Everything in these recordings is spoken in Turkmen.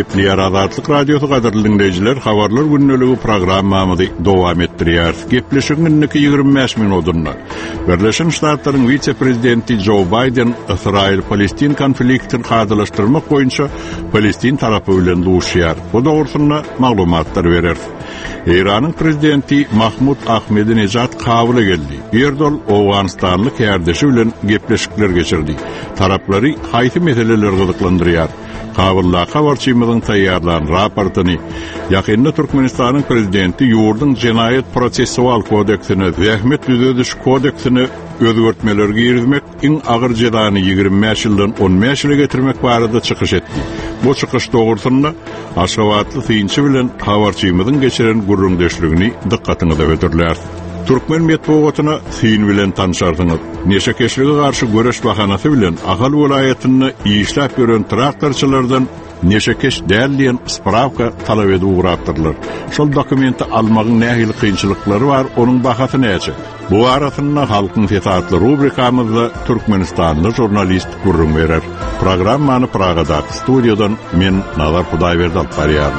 Hürmetli Azatlyk Radiosu gaderli dinleyijiler, habarlar günnölügi programmamyzy dowam etdirýär. Gepleşiginniki 25 minutunda. Birleşen Ştatlaryň vice-prezidenti Joe Biden Israil-Palestin konfliktini gadylaşdyrmak boýunça Palestin tarapy bilen duşýar. Bu dogrusynda maglumatlar berer. İran'ın prezidenti Mahmud Ahmadinejad kabule geldi. Erdol Awganistanlyk ýerdeşi bilen gepleşikler geçirdi. Taraplary haýsy meseleler gyzyklandyrýar? Kabulla habarçymyzyň taýýarlanan raportyny ýakynda Türkmenistanyň prezidenti ýurdyň Jinayet Prosessual kodeksini, Zähmet düzediş kodeksini özgörtmelerge ýermek, iň agyr jazany 25 ýyldan 15 ýyla getirmek barada çykyş etdi. Bu çykyş dogrusynda Aşgabatly synçy bilen habarçymyzyň geçiren gurrundeşligini dikkatyňyza götürler. Türkmen medeniýetyna syn bilen tanşardyňyz. Neşekeşlige garşy göreş bahanasy bilen Agal welaýatyny işläp gören traktorçylardan neşekeş däldiýen spravka talap edip uğratdyrlar. Şol dokumenti almagyň nähili kynçylyklary bar, onuň bahasy näçe? Bu arasynda halkyň fesatly rubrikamyzda Türkmenistanly jurnalist gurrun berer. Programmany Pragada studiýadan men Nazar Hudaýberdi alyp barýar.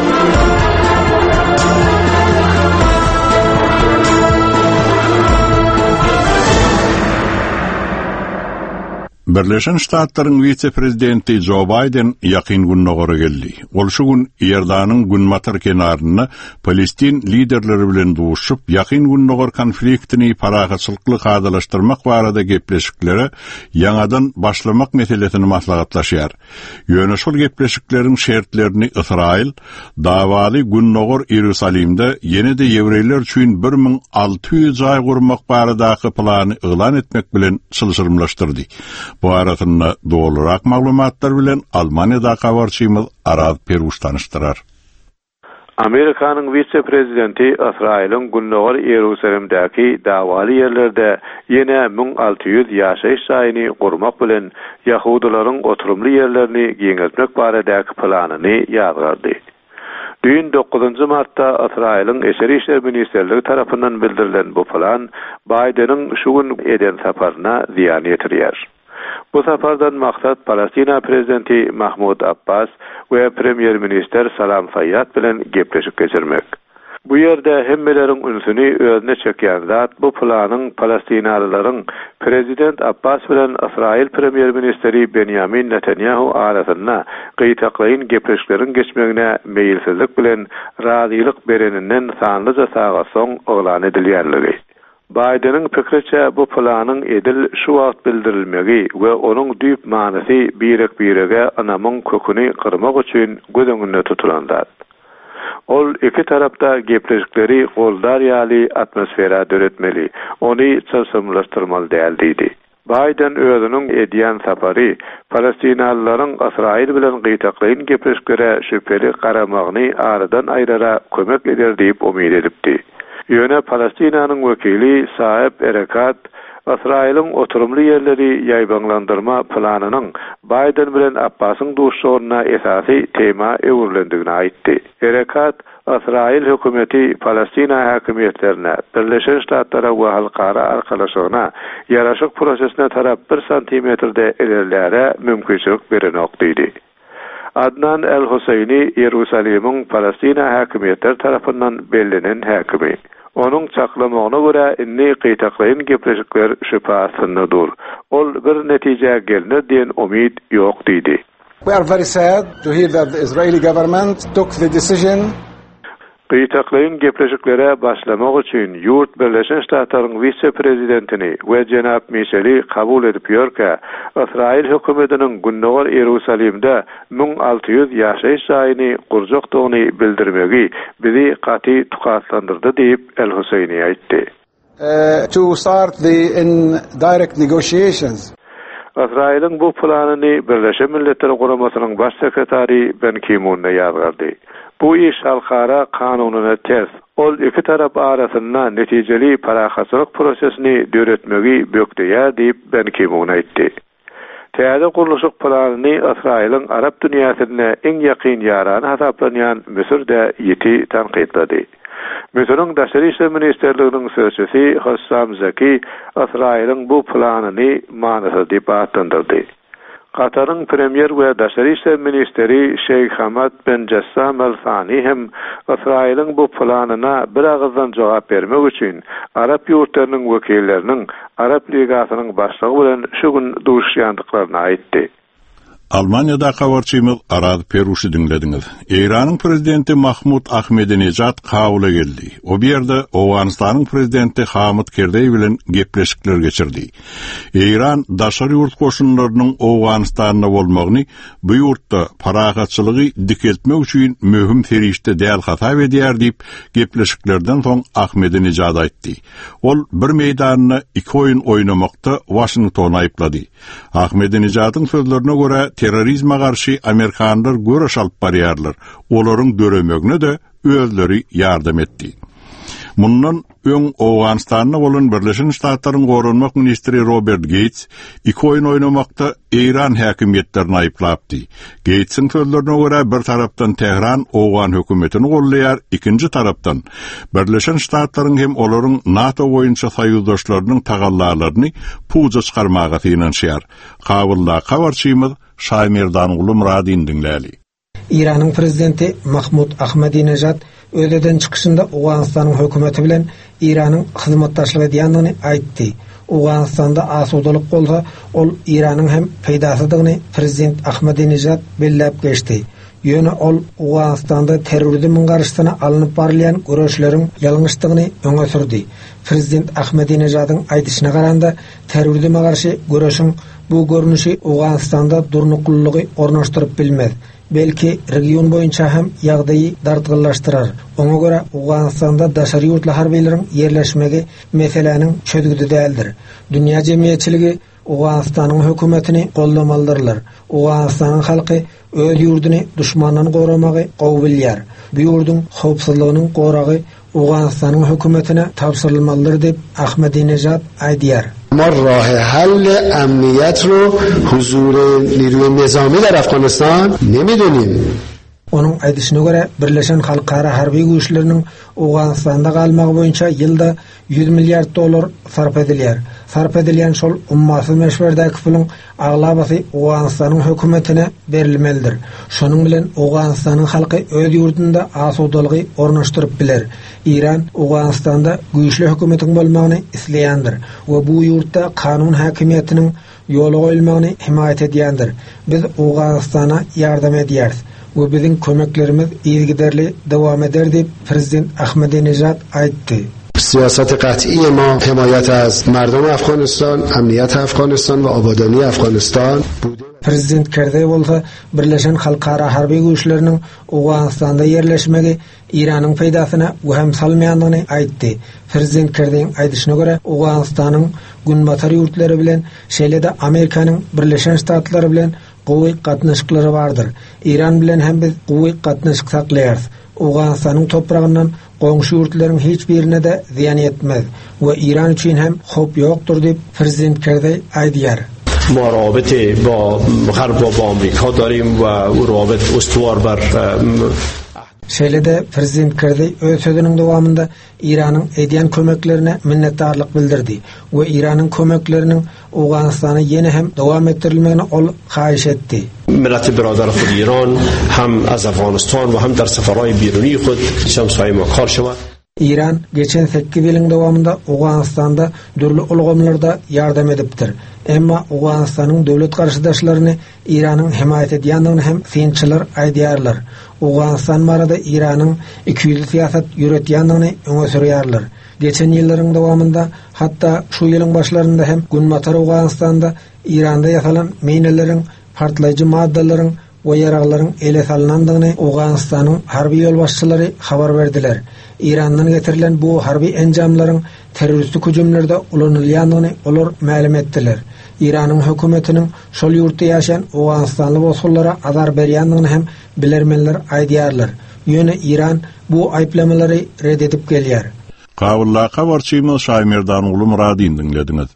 Birleşen Ştatlaryň vice-prezidenti Joe Biden ýakyn günnogora geldi. Ol şu gün Ýerdanyň Günmatar kenaryna Palestin liderleri bilen duşup ýakyn günnogor konfliktini paragatçylykly gadylaşdyrmak barada gepleşiklere ýangadan başlamak meselesini maslahatlaşýar. Ýöne şol gepleşikleriň şertlerini Israil dawaly günnogor Ýerusalimde ýene-de ýewreýler üçin 1600 aý gurmak baradaky plany elan etmek bilen çylşyrmlaşdyrdy. Bu arasynda dogrurak maglumatlar bilen Almaniýada habarçymyz Araz Peruş tanıştyrar. Amerikanyň vice-prezidenti Israiliň günnogor Ýerusalimdäki dawaly ýerlerde ýene 1600 ýaşaýyş saýyny gurmak bilen Ýahudularyň oturumly ýerlerini giňeltmek baradaky planyny ýazgardy. Dün 9 martda Israiliň Eşeri işler ministrligi tarapyndan bildirilen bu plan Bidenin şu gün eden saparyna ziýan ýetirýär. Bu safardan maksat Palestina prezidenti Mahmud Abbas ve premier minister Salam Fayyad bilen gepleşip geçirmek. Bu yerde hemmeleriň ünsüni özüne çekýän zat bu planyň Palestinalylaryň prezident Abbas bilen Israil premier ministeri Benjamin Netanyahu arasynda gytaklaýyn gepleşikleriň geçmegine meýilsizlik bilen razylyk bereninden sanlyca saga soň oglan edilýärligi. Biden'in pikirçe bu planın edil şu wagt bildirilmegi we onuň düýp manysy birek-birege anamyň köküni kırmak üçin göz öňünde tutulanlar. Ol iki tarapda gepleşikleri goldar ýaly atmosfera döretmeli, ony çysymlaşdyrmaly däldi. Biden özüniň edýän sapary Palestinalylaryň Israil bilen gytaklaýyn gepleşiklere şüpheli garamagyny aradan aýrara kömek eder diýip umyt edipdi. Ýöne Palestinanyň wekili Saeb Erekat Israiliň oturumly ýerleri ýaýbanlandyrma planynyň Biden bilen Abbasyň duşşoruna esasy tema öwürlendigini aýtdy. Erekat Israil hökümeti Palestina häkimetlerine, Birleşen Ştatlara we halkara arkalaşygyna ýaraşyk prosesine tarap 1 santimetrde ilerläre mümkinçilik berenok diýdi. Adnan el-Husayni Ýerusalimiň Palestina häkimetleri tarapyndan bellenen häkimi. Onuň çaklamagyna görä inni gytaklaýyn gepleşikler şüphasyndadyr. Ol bir netije gelner diýen umyt ýok diýdi. We are very sad to hear that the Israeli government took the decision. Gytaklaýyn gepleşiklere başlamak üçin ýurt Birleşen Ştatlaryň vice-prezidentini we Jenap Michel'i kabul edip ýörkä, Israil hökümetiniň günnogor Ýerusalimde 1600 ýaşaýyş saýyny gurjakdygyny bildirmegi bizi gaty tukatlandyrdy diýip El-Husayni aýtdy. To start the indirect negotiations. Israil'in bu planyny Birleşen Milletler Guramasynyň baş sekretary Ben Ki-moon ýazgardy. Bu iş halkara kanununa ters. Ol iki tarap arasynda netijeli parahatçylyk prosesini döretmegi bökdeýär diýip Ben Ki-moon aýtdy. Täze guruluşyk planyny Israiliň Arab dünýäsinde iň ýakyn ýarany hasaplanýan Misirde ýeti tanqidlady. Misiriň Daşary işler ministrliginiň sözçüsi Hossam Zaki Israiliň bu planyny manysy diýip atandyrdy. Katar'ın premier ve Daşary işler ministeri Şeyh Hamad bin Jassam Al-Thani hem İsrail'in bu planına bir ağızdan cevap vermek için Arap yurtlarının vekillerinin Arap Ligasının başlığı bilen şu gün duruşyandıklarına aytdy. Almanya'da habarçymyz Araz Peruşy dinlediňiz. İran'ın prezidenti Mahmud Ahmedinejad kabula geldi. O bir yerde Awganistanyň prezidenti Hamid Karzai bilen gepleşikler geçirdi. İran Daşary ýurt koşunlarynyň Awganistanyna bolmagyny, bu ýurtda paragatçylygy dikeltmek üçin möhüm ferişte däl hata edýär diýip gepleşiklerden soň Ahmedinejad aýtdy. Ol bir meýdanyny iki oýun oynamakda Washingtony aýplady. Ahmedinejadyň sözlerine göre terrorizme karşı Amerikanlar görüş alıp barýarlar. Olaryň döremegine de özleri yardım etdi. Mundan öň Awganistanyna bolan Birleşen Ştatlaryň gorunmak ministri Robert Gates iki oýun oynamakda İran häkimetlerini aýplapdy. Gatesiň sözlerine göre bir tarapdan Tehran Awgan hökümetini gollaýar, ikinji tarapdan Birleşen Ştatlaryň hem olaryň NATO boýunça saýyzdaşlarynyň tagallalaryny puja çykarmaga finansiýar. Kabulla habarçymyz Şaýmerdan Ulumradyn dinläli. İran'ın prezidenti Mahmud Ahmedinejad ödeden çıkışında Awganistanyň hökümeti bilen İran'ın hyzmatdaşlygy edýändigini aýtdy. Awganistanda asudalyk bolsa, ol İran'ın hem peýdasydygyny prezident Ahmedinejad belläp geçdi. Ýöne ol Awganistanda terrorizm garşysyna alınıp barýan görüşleriň ýalňyşdygyny öňe sürdi. Prezident Ahmedinejadyň aýdyşyna garanda terrorizme garşy görüşiň bu görnüşi Awganistanda durnuklygy ornaşdyryp bilmez. Belki region boýunça hem ýagdaýy dartgyllaşdyrar. Oňa görä Awganistanda daşary ýurtly harbiýleriň ýerleşmegi meseleniň çözgüdi däldir. Dünýä jemgyýetçiligi Awganistanyň hökümetini gollamalydylar. Awganistanyň halky öz ýurduny duşmandan goramagy gowy bilýär. Bu ýurdun howpsuzlygynyň goragy Awganistanyň hökümetine tapşyrylmalydyr diýip Ahmedinejad aýdýar. ما راه حل امنیت رو حضور نیروی نظامی در افغانستان نمیدونیم. Onun aýdyşyna göre Birleşen Halkara harbiy güýçleriniň Awganistanda galmagy boýunça ýylda 100 milliard dolar sarf edilýär. Sarf edilýän şol ummaty meşwerdäki pulyň aglabasy Awganistanyň hökümetine berilmelidir. Şonuň bilen Awganistanyň halky öz ýurdunda asudalygy ornaşdyryp biler. İran Awganistanda güýçli hökümetiň bolmagyny isleýändir we bu ýurtda kanun häkimiýetiniň ýoly goýulmagyny himayet edýändir. Biz Awganistana ýardam edýäris. ve bizim kömeklerimiz iyi giderli devam eder diýip prezident Ahmedinejad aýtdy. سیاست قطعی ما حمایت از مردم افغانستان، امنیت افغانستان و آبادانی افغانستان بوده. Prezident Karzai bolsa Birleşen Halkara harbiy güýçleriniň Awganistanda ýerleşmegi İranyň peýdasyna weham salmaýandygyny aýtdy. Prezident Karzaiň aýdyşyna görä Awganistanyň günbatar ýurtlary bilen şeýle-de Amerikanyň Birleşen Ştatlary bilen gowy gatnaşyklary bardyr. İran bilen hem biz gowy gatnaşyk saklaýarys. Awganistanyň topragyndan goňşy ýurtlaryň hiç birine de ziýan etmez we İran üçin hem hop ýokdur diýip prezident Karzai aýdýar. ما رابطه با غرب و با آمریکا داریم و او رابط استوار بر Şeýle-de prezident Karzai öz sözüniň dowamında İranyň edýän kömeklerine minnetdarlyk bildirdi we İranyň kömekleriniň Awganistana ýene hem dowam etdirilmegini ol haýyş etdi. ملت برادر خود ایران هم از افغانستان و هم در سفرهای بیرونی خود شمسای ما کار شود. İran geçen 8 ýylyň dowamında Awganistanda dürli ulgamlarda ýardam edipdir. Emma Awganistanyň döwlet garşydaşlaryny İranyň himayet edýändigini hem finçiler aýdýarlar. Awganistan barada İranyň ikiyüzli siýasat ýöretýändigini öňe sürýärler. Geçen ýyllaryň dowamında hatda şu ýylyň başlarynda hem günbatar Awganistanda İranda ýasalan meýneleriň, partlaýjy maddalaryň we ýaraglaryň ele salynandygyny Awganistanyň harbiy ýolbaşçylary habar berdiler. İrandan getirilen bu harbiy enjamlaryň terroristik hüjümlerde ulanylýandygyny olar ma'lum etdiler. İranyň hökümetiniň şol ýurtda ýaşaýan Awganistanly bosgulara azar berýändigini hem bilermenler aýdýarlar. Ýöne İran bu aýplamalary red edip gelýär. Kabulla habarçymyz Şaýmerdan Ulumradyn dinlediňiz.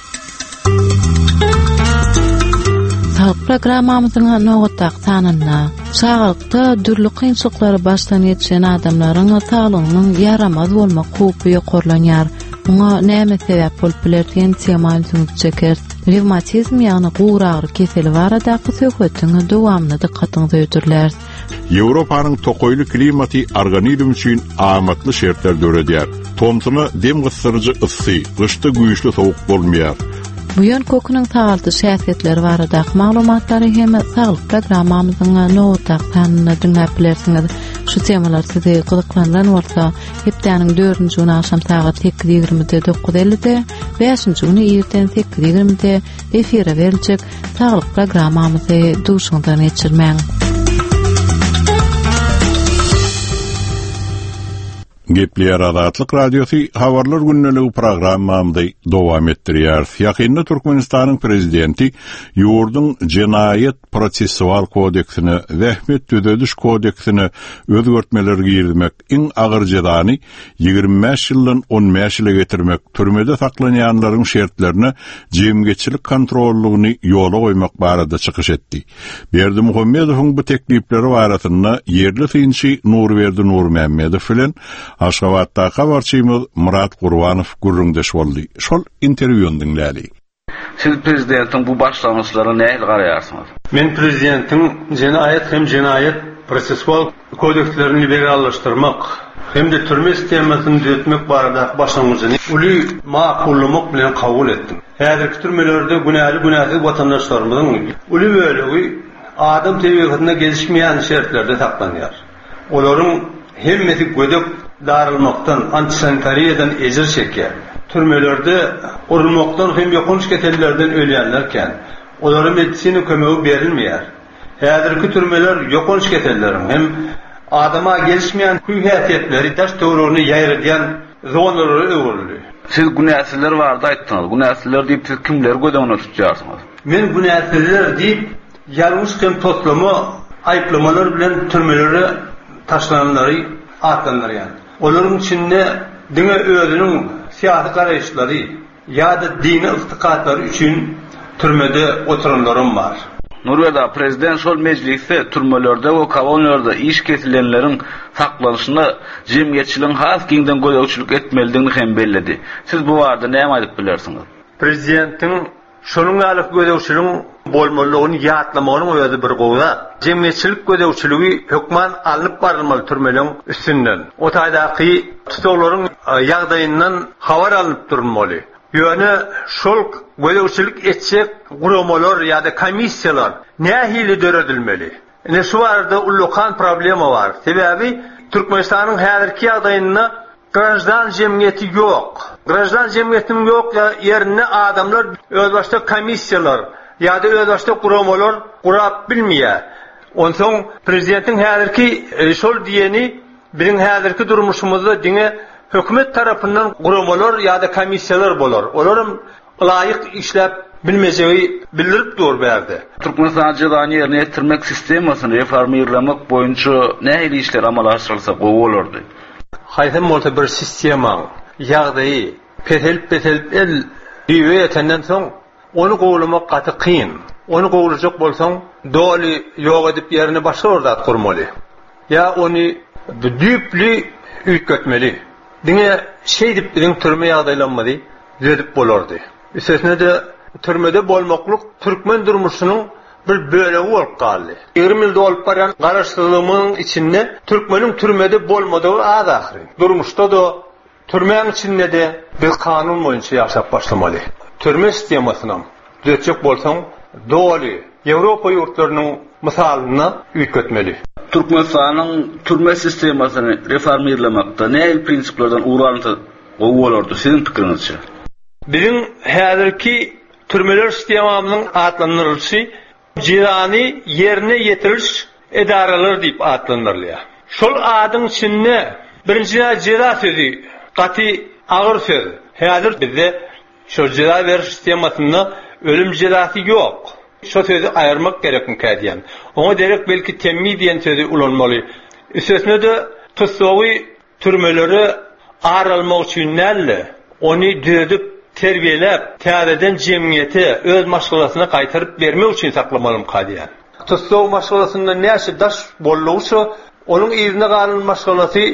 Programamyzyň nowatda tanynna sagykda dürli kynçyklary başdan geçen adamlaryň sağlygynyň yaramaz bolmak hukuky ýokarlanýar. Ona näme sebäp bolup bilerdiň temalysyňyz çeker. Revmatizm ýagny guur agry keseli barada söhbetiňi dowamly dikkatyňizi öýtürler. Ýewropanyň tokoýly klimaty organizm üçin amatly şertler döredýär. Tomtuny dem gysyrjy ysy, gyşda güýçli sowuk bolmaýar. Bu ýön kokunyň tagaldy şäherletleri barada maglumatlary hem saglyk programmamyzyň nowataq tanyny dinläp bilersiňiz. Şu temalar sizi gyzyklandan bolsa, hepdeniň 4-nji güni akşam saat 8:20-de 9:50-de, 5-nji güni erten 8:20-de efire beriljek saglyk programmamyzy duşundan geçirmäň. Gepler Azatlyk Radiosu habarlar günneligi programmamyzy dowam etdirýär. Ýakynda Türkmenistanyň prezidenti ýurduň Jinayet Prosessual kodeksini we Hämet Düzeliş kodeksini özgertmeler girmek, iň agyr jazany 25 ýyldan 15 ýyla getirmek, türmede saklanýanlaryň şertlerini jemgeçilik kontrollugyny ýola goýmak barada çykyş etdi. Berdimuhammedowyň bu teklipleri barasynda ýerli synçy Nurberdi Nurmammedow bilen Aşgabatda habarçymyz Murat Gurbanow gurrundeş boldy. Şol interwýuny dinlädi. Siz prezidentiň bu başlangyçlaryna näme garaýarsyňyz? Men prezidentiň jinayet hem jinayet prosessual kodekslerini liberallaşdyrmak hem de türme sistemasyny düzeltmek barada başlangyçyny uly makullyk bilen kabul etdim. Häzirki türmelerde günäli watandaşlarymyzyň uly bölegi adam tebigatyna gelişmeýän şertlerde saklanýar. Olaryň hemmeti gödök darılmaktan, antisanitariyadan ejir çekýär. Türmelerde urulmaktan hem ýokunç ketellerden ölýänlerken, olara medisina kömegi berilmeýär. Häzirki türmeler ýokunç ketelleriň hem adama gelişmeýän hüýhetleri daş töwrüni ýaýrydýan zonalary öwrüldi. Siz günäsiller barda aýtdyňyz. Günäsiller diýip siz kimler gödegine tutýarsyňyz? Men günäsiller diýip ýalňyş hem toplamy aýplamalar bilen türmelere taşlananları atlandırýan. Olaryň içinde dine özüniň siýasy garaýşlary ýa-da dini yktykatlary üçin türmede oturanlarym bar. Norwega prezident şol meclisde türmelerde we koloniýalarda iş kesilenleriň saklanyşyna jemgyetçiligiň has giňden gödäwçilik etmelidigini hem belledi. Siz bu barada näme aýdyp bilersiňiz? Prezidentiň şonuň alyp gödäwçiligiň bolmalygyny ýatlamagyň öýüdi bir gowa. Jemgyetçilik gödäwçiligi hökman alyp barylmaly türmeleň üstünden. O taýdaky tutularyň ýagdaýyndan habar alyp durmaly. Ýöne şol gödäwçilik etjek guramalar ýa-da komissiýalar nähili döredilmeli. Ene şu barada ullukan problema bar. Sebäbi Türkmenistanyň häzirki ýagdaýynda grajdan jemgyeti ýok. Grajdan jemgyetiniň ýok ýerine adamlar özbaşda komissiýalar ýa-da özbaşda guramalar gurap bilmeýär. Onsoň prezidentiň häzirki şol diýeni biziň häzirki durmuşymyzda diňe hökümet tarapyndan guramalar ýa-da komissiýalar bolar. Olaryň laýyk işläp bilmejegi bildirip dur berdi. Türkmenistan jazany ýerine ýetirmek sistemasyny reformlamak boýunça näme işler amala aşyrylsa gowy bolardy? Haýsam bolsa bir sistema ýagdaýy petel el diýip etenden soň onu gowlamak gaty kyn. Onu gowlajak bolsaň doly ýok edip ýerine başga ordat gurmaly. Ya onu düýpli üýtgetmeli. Diňe şeýdip biziň türme ýagdaýlanmady, düzelip bolardy. Üstesine de türmede bolmaklyk türkmen durmuşynyň bir bölegi bolup galdy. 20 ýylda bolup baran garaşdyrlygymyň içinde türkmeniň türmede bolmadygy az ahry. Durmuşda da türmeň içinde de bir kanun boýunça ýaşap başlamaly. Türme sistemasyna düzeltjek bolsaň doly Ýewropa ýurtlarynyň misalyna üýtgetmeli. Türkmenistanyň türme sistemasyny reformlamakda näme prinsiplerden uğranty gowy bolardy siziň pikiriňizçe? Biziň häzirki türmeler sistemamynyň atlandyrylşy jirany ýerine ýetiriş edaralary diýip atlandyrylýar. Şol adyň içinde birinji jira sözi, gaty agyr söz. Häzir bizde şol jira beriş sistemasyny ölüm jirasy ýok. Şo sözi aýyrmak gerekmi kädiýän. Oňa derek belki temmi diýen sözi ulanmaly. Üstesine de tutsawy türmeleri aralmak üçin näle? Onu düzedip terbiýelep, täzeden jemgyýeti öz maşgulasyna gaýtaryp bermek üçin saklamalym kädiýän. Tutsaw maşgulasynda näçe daş bolýarsa, onuň ýerine galan maşgulasy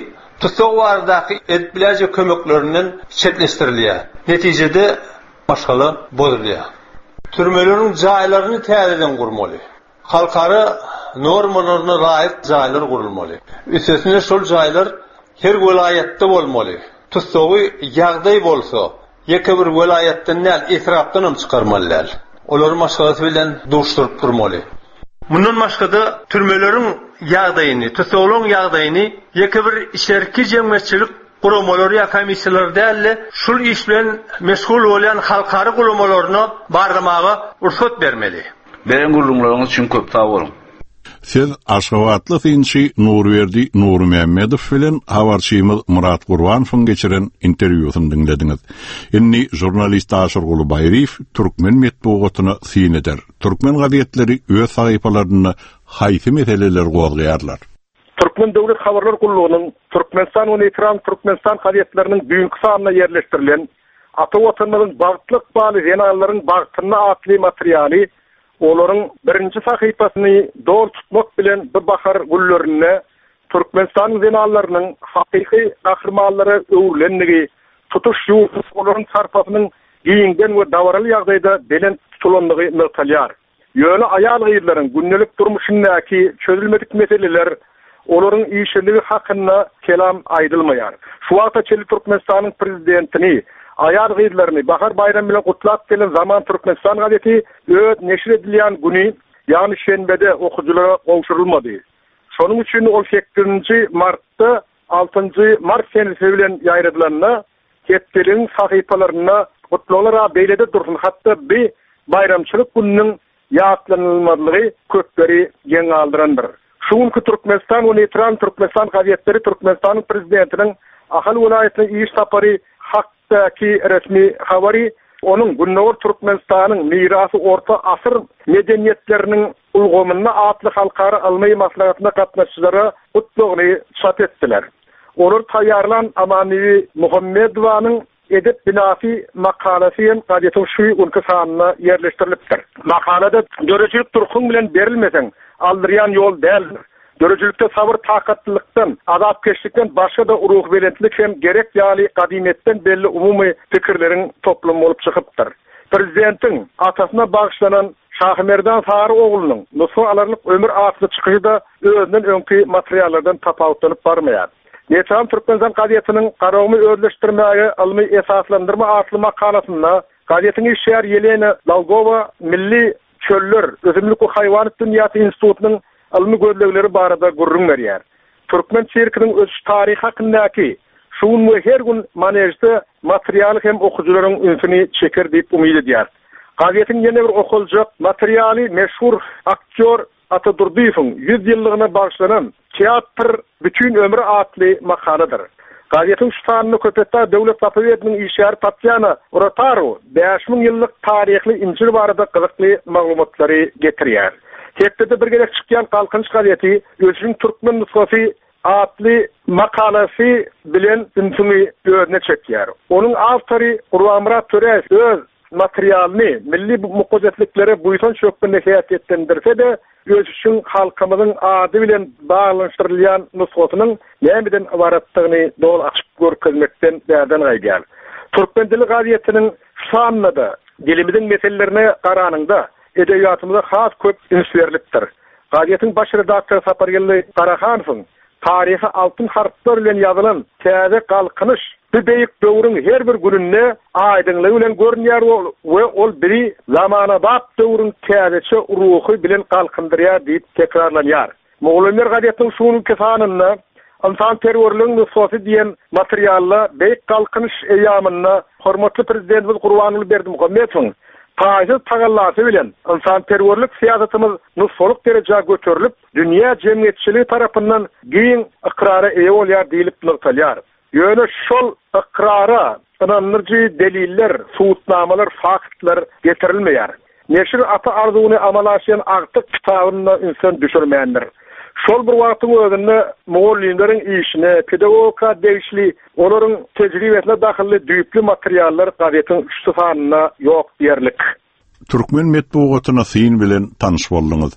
Tutsowardaki etbileje kömöklerinden çetleştirilýär. Netijede başgaly bozulýar. Türmelerin jaýlaryny täzeden gurmaly. Halkara normalaryna laýyk jaýlar gurulmaly. Üstesine şol jaýlar her welaýatda bolmaly. Tutsowy ýagdaý bolsa, ýeke bir welaýatdan näl israpdan çykarmalylar. Olar maşgalary bilen duşdurup durmaly. Bundan başga türmelerin ýagdaýyny, tutsowlaryň ýagdaýyny ýeke bir şerki jemgyýetçilik gurulmalary ýa komissiýalar dälle şol iş bilen meşgul bolan halkary gurulmalaryna barlamaga ursat bermeli. Beren gurulmalaryňyz üçin köp sag bolun. Siz Aşgabatly synçy Nurberdi Nurmehmedow bilen habarçymyz Murat Gurbanowyň geçiren interwýusyny dinlediňiz. Inni jurnalist Aşyr Gulubayriýew türkmen medeniýetine syn eder. Türkmen gazetleri öz sahypalaryna haýsy meseleler gozgaýarlar. Türkmen Döwlet Habarlar Gullugynyň Türkmenistan we Ekran Türkmenistan gazetleriniň büyük sanyna yerleşdirilen ata watanymyzyň bagtlyk baly jenerallaryň bagtyna atly materialy olaryň birinji sahypasyny dol tutmak bilen bir bahar gullerini Türkmenistan jenerallarynyň hakyky gahrmanlary öwrenligi tutuş ýurty olaryň sarpasynyň giýingen we dawraly ýagdaýda belen tutulanlygy nöktalýar. Ýöne aýal gyýlaryň günnelik durmuşyndaky çözülmedik meseleler olaryň işçiligi hakyna kelam aýdylmaýar. Şu wagtda Türkmenistanyň prezidentini aýal gyýlaryny bahar bayram bilen gutlap gelen Zaman Türkmenistan gazeti öz neşir edilýän güni, ýani şenbede okujulara gowşurulmady. Şonuň üçin ol 8-nji martda 6-njy mart senesi bilen ýaýradylanna ketdiriň sahypalaryna gutlawlara beýlede dursun, hatda bir bayramçylyk gününiň ýatlanylmadygy köpleri ýeň aldyrandyr. Şuňky Türkmenistan we Ekran Türkmenistan gazetleri Türkmenistanyň prezidentiniň ahal welaýatyna iş sapary hakdaky resmi habary onun Günnäwür Türkmenistanyň mirasy orta asyr medeniýetleriniň ulgamyna atly halkara almy maslahatyna gatnaşjylara gutlugyny çat etdiler. Olar taýýarlan Amaniwi Muhammedowanyň edep binafi makalasyň gazetin şu ülke sanyna yerleşdirilipdir. Makalada görejek turkum bilen berilmeseň aldyrýan ýol däl. Görejekde sabır takatlykdan, adapkeşlikden başga da uruh belentlik hem gerek ýaly gadimetden belli umumy pikirleriň toplamy bolup çykypdyr. Prezidentiň atasyna bagşlanan Şahmerdan Sary oglunyň nusra alarlyk ömür atly çykyşyda özünden öňki materiallardan tapawutlanyp barmaýar. Ekran Türkmenistan gazetiniň garawyny özleşdirmäge almy esaslandyrma atly makalasyna gazetiniň işçiler Yelena Dalgova Milli Çöller Özümlük we Haýwanat Dünýasy Institutynyň almy gözlegleri barada gurrun berýär. Türkmen çerkiniň öz taryhy hakyndaky şuň we her gün manejde material hem okujularyň ünsini çeker diýip umyd edýär. Gazetin ýene bir okuljak materialy meşhur aktyor Ata Durdiýewiň 100 ýyllygyna bagşlanan Teatr bütün ömrü atly makaladyr. Gazetin şutanyny köpetde döwlet sapawyetiniň işgär Tatyana Rotaro 5000 ýyllyk taryhly injil barada gyzykly maglumatlary getirýär. Hepde birgelik çykýan Kalkınç gazeti özüniň türkmen nusgasy atly makalasy bilen ünsüni özüne çekýär. Onuň awtory Gurbanmurat Töreýew öz materialyny milli mukaddesliklere buýsan şökünde häýat etdendirse de öz üçin halkymyzyň ady bilen baglanyşdyrylýan nusgasynyň nämeden ibaratlygyny dol açyp görkezmekden därden gaýdýar. Türkmen dili gazetiniň şanyna da dilimiziň meselelerine garanyňda edebiyatımıza has köp ünsverlikdir. Gazetin baş redaktory Sapargelli Qarahanowyň tarihi altın harfler bilen ýazylan täze galkynyş bu beýik döwrüň her bir gününde aýdynlygy bilen görnýär we ol biri zamana bap döwrüň täzeçe ruhy bilen galkındyrýar diýip tekrarlanýar. Moğollar gazetiniň şuny kesanyna insan terörlüğün nüsfası diyen materyalla beýik galkynyş eýamyna hormatly prezidentimiz Gurbanowy Berdimuhammedowyň taýsy tagallasy bilen insan terörlük siýasatymyz nusfoluk derejä götürilip, dünýä jemgyýetçiligi tarapyndan giň ikrara eýe bolýar diýilip nyktalýar. Ýöne şol ikrara inanyrjy deliller, suwutnamalar, faktlar getirilmeýär. Neşir ata arzuwyny amalaşan artyk kitabyna insan düşürmeýändir. Şol bir wagtyň özünde moğollylaryň işine, pedagogika degişli, olaryň tejribesine dahilli düýpli materiallar gazetin üçte sanyna ýok diýerlik. Türkmen medeniýetine syn bilen tanyş boldyňyz.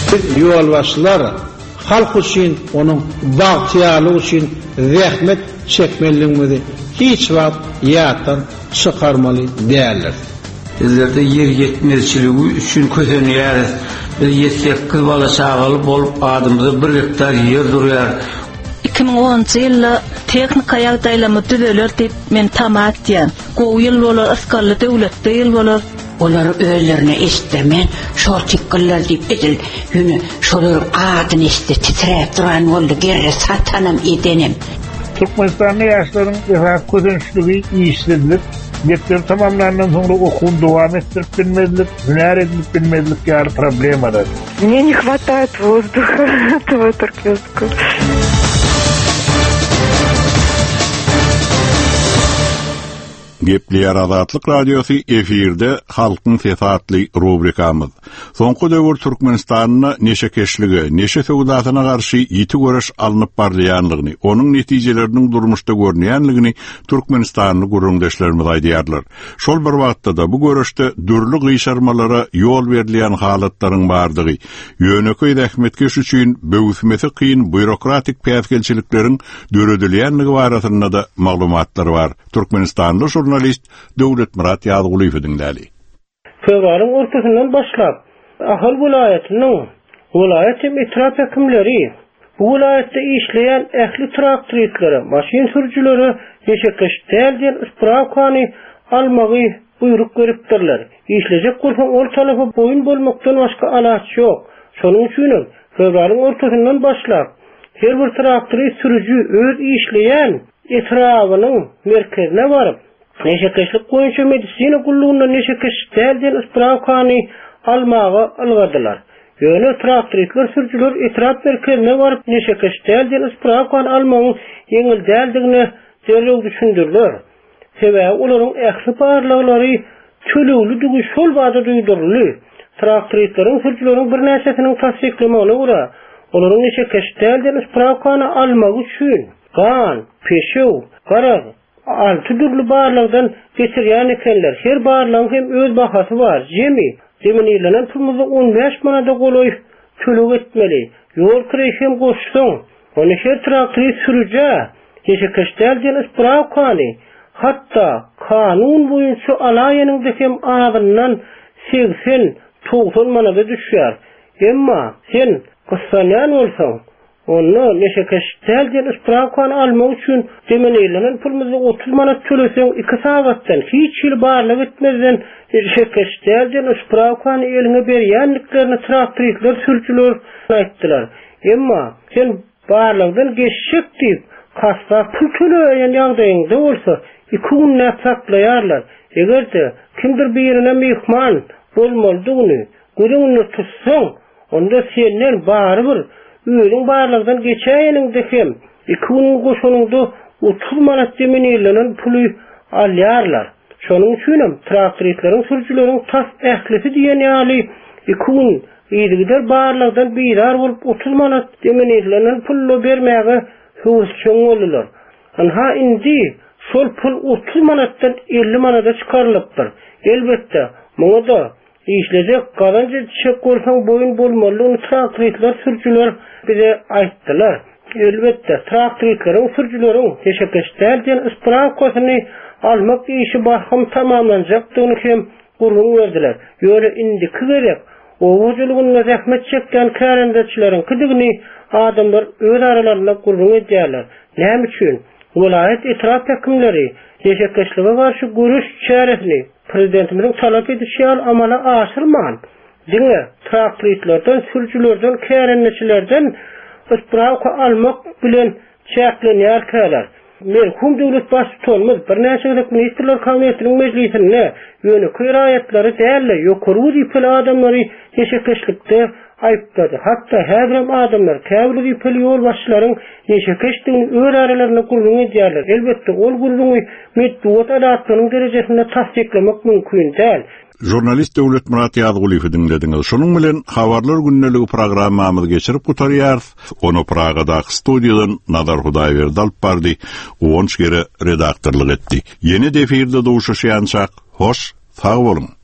Yol başlar halk üçün, onun bağtiyalı üçün zahmet çekmeliğimizi hiç vaqt yattan çıkarmalı değerler. Bizlerde yer yetmezçiliği üçün kötönüyoruz. Biz 7-8 bala çağalı bolup adımızda 1 hektar yer duruyor. 2010 yılda teknik ayaqdaylama düzeler deyip men tamak diyen. Qow yıl bolar, askarlı devletde yıl bolar. Olar öýlerine istemen, şol tikgiller deyip edil. Ýöne şolaryň adyny iste titrep duran boldy, gerre satanam edenim. Türkmenistan'da yaşların kötünçlüğü işlenilip, mektebi tamamlandan sonra okul devam ettirip bilmedilik, hüner edilip bilmedilik yani problem var. Мне не хватает воздуха, этого туркменского. Gepli Azatlyk Radiosu efirde halkyň sesatly rubrikamyz. Soňky döwür Türkmenistanyna neşe keşligi, neşe söwdasyna garşy ýiti görüş alınıp barýanlygyny, onuň netijeleriniň durmuşda görnýänligini Türkmenistanyny gurrundaşlarymyz aýdýarlar. Şol bir wagtda da bu görüşde dürli gyşarmalara ýol berilýän halatlaryň bardygy, ýöneköý ähmetkeş üçin böwüsmesi kyn bürokratik päsgelçilikleriň döredilýänligi barasynda da maglumatlar bar. Türkmenistanly jurnalist Döwlet Murat Ýazgulyw dinläli. Fevralın ortasından başlap, Ahal vilayatynyň vilayat etraf hekimleri, bu vilayatda işleyen ähli traktorçylary, maşin sürücüleri ýeşekeş dälden ispravkany almagy buyruk beripdirler. İşlejek bolsaň ol talapy boyun bolmakdan başga alaç ýok. Şonuň üçin fevralın ortasından başlap, her bir traktor sürücü öz işleyen etrawynyň merkezine baryp, neşekeşlik boýunça medisina gullugyna neşekeş dälden ispravkany almagy algadylar. Ýöne traktorlar sürücüler etraf merkezine baryp neşekeş dälden ispravkany almagyň ýeňil däldigini derlew düşündirler. Sebäbi olaryň ähli barlyklary çölüwlüdigi şol bada duýdurly. Traktorlaryň sürücüleriň bir näçesiniň tasdiklemegine görä, olaryň neşekeş dälden ispravkany almagy üçin gan, peşew, garaz, altı türlü barlygdan geçirýän ekenler. Her barlygyň hem öz bahasy bar. Jeminiýlenen pulmuzy 15 manada goloy çölük etmeli. Ýol kireýhem goşsun. Ony her traktory sürüjä, geçekeşdälden ispravkany, hatda kanun boýunça alaýanyň hem adyndan 80-90 manada düşýär. Emma sen gyssanýan bolsaň, onu neşekeşdälden ispravkany almak üçin demeniýlenen pulmuzy 30 manat töleseň 2 sagatdan hiç ýyl barlyk etmezden neşekeşdälden ispravkany eline berýänliklerini traktorlar sürücüler aýtdylar. Emma sen barlygdan geçşek diýip kasba pul töleýän ýagdaýyňda bolsa 2 gün saklaýarlar. Egerde kimdir birine mehman bolmalydygyny görüňni tutsaň, onda senden barybir öýüň barlygdan geçäýäningde hem 2 gün goşunyňda 30 manat demeniýlenen puly alýarlar. Şonuň üçin traktorlaryň sürücüleriň tas ählisi diýen ýaly 2 gün ýygylar barlygdan birar bolup 30 manat demeniýlenen pully bermäge howsçun bolýar. Ha indi şol pul 30 manatdan 50 manata çykarylypdyr. Elbetde muňa da işlejek garanti çek bolsaň boyun bolmalygyny traktorlar sürücüler bize aýtdylar. Elbetde traktorlaryň sürücüleriň teşekkürler ispravkasyny almak işi baham tamamlanjakdygyny hem gurrun berdiler. Ýöne indi gerek owujulugyna zähmet çekýän kärendeçileriň kidigini adamlar öz aralaryna gurrun edýärler. Näme üçin? Vilayat etraf hekimleri teşekkürlere garşy görüş çäresini prezidentimiň talap edişýär amala aşyrman. Diňe traktorlardan, sürücülerden, kärendeçilerden ispravka almak bilen çäklenýär käler. Merhum döwlet başçylygymyz bir näçe ministrler kabinetiniň meclisinde ýöne kirayetlary dälle ýokary ýypyl adamlary teşekkürlikde aýpdady. Hatda häzir adamlar käbir ýypyl ýol başçylaryň teşekkürlikdiň öz aralaryna gurrun edýärler. Elbetde ol gurruny medeniýet adatynyň derejesinde tasdiklemek mümkin däl. Jurnalist Döwlet Murat Ýazgulyw dinlediňiz. Şonuň bilen habarlar günneligi programmamyzy geçirip gutarýar. Onu Pragadaky studiýadan Nazar Hudaýberdi alyp bardy. Onç gere redaktorlyk etdik. Ýeni efirde dowuşýançak. Hoş, sag bolun.